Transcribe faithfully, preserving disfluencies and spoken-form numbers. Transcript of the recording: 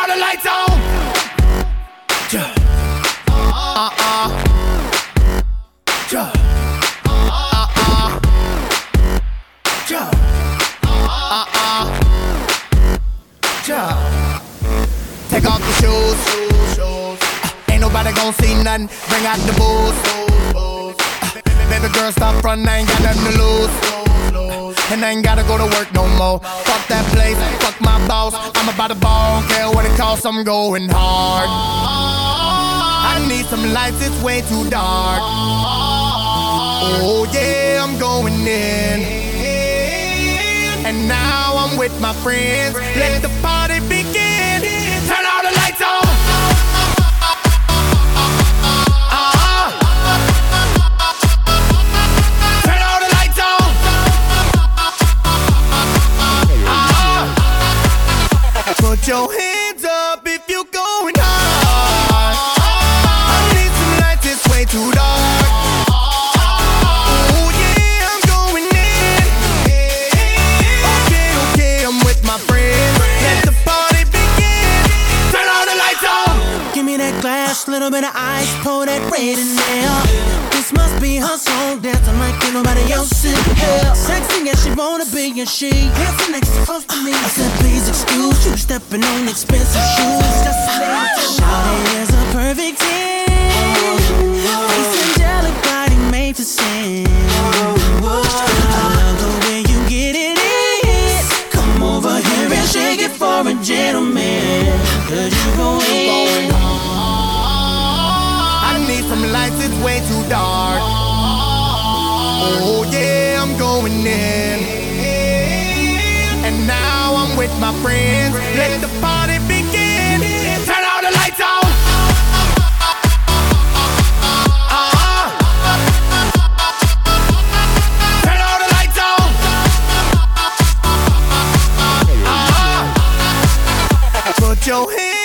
the lights on. Yeah. Uh-uh. Yeah. Uh-uh. Yeah. Uh-uh. Yeah. Take off the shoes. Uh, ain't nobody gon' see nothing. Bring out the booze. Uh, baby girl, stop frontin'. I ain't got nothing to lose. And I ain't gotta go to work no more. Fuck that place, fuck my boss. I'm about to ball, don't care what it costs, I'm going hard. I need some lights, it's way too dark. Oh yeah, I'm going in. And now I'm with my friends. Let the party begin. Turn all the lights on. Put your hands up if you're going hard. I need some lights, it's way too dark. Oh yeah, I'm going in. Okay, okay, I'm with my friends. Let the party begin. Turn all the lights on. Give me that glass, little bit of ice, pour that red in there. This must be her song, dancing like ain't nobody else in here. Sexy as she wanna be, and she dancing next to close to me. I said, please excuse you, stepping on expensive shoes. Just a little shawty is a perfect ten. Face angelic, body made for sin. I love the way you get it in. Come over here and shake it for a gentleman. Cause you go in. I need some lights, it's way too dark. Oh yeah, I'm going in. And now I'm with my friends. Let the party begin. Turn all the lights on. Uh-uh. Turn all the lights on. Uh-uh. Put your hands